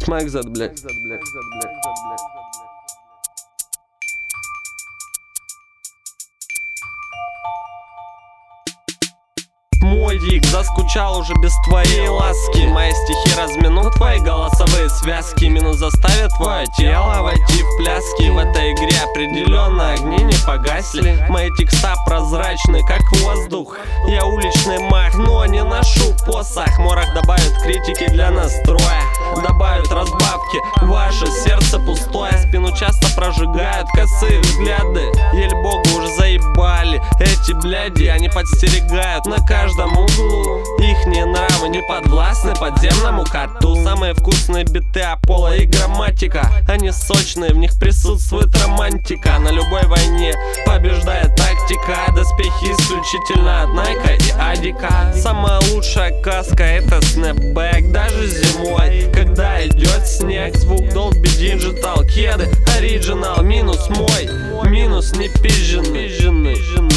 Шмайкзет, блядь. Мой дик заскучал уже без твоей ласки. Мои стихи разминут твои голосовые связки. Минус заставит твое тело войти в пляски. В этой игре определенно огни не погасли. Мои текста прозрачны, как воздух. Я уличный маг, но не ношу посох. Морох добавит критики для настроя, добавят разбавки, ваше сердце пустое. Спину часто прожигают косые взгляды. Ей-богу уже заебали эти бляди. Они подстерегают на каждом углу. Ихние нравы не подвластны подземному коту. Самые вкусные биты Аполло и грамматика. Они сочные, в них присутствует романтика. На любой войне побеждает тактика. Доспехи исключительно от Найка и Адика. Самая лучшая каска — это снэпбэк. Даже зимой, когда идет снег, звук Dolby Digital, кеды оригинал. Минус мой, минус не пизженный.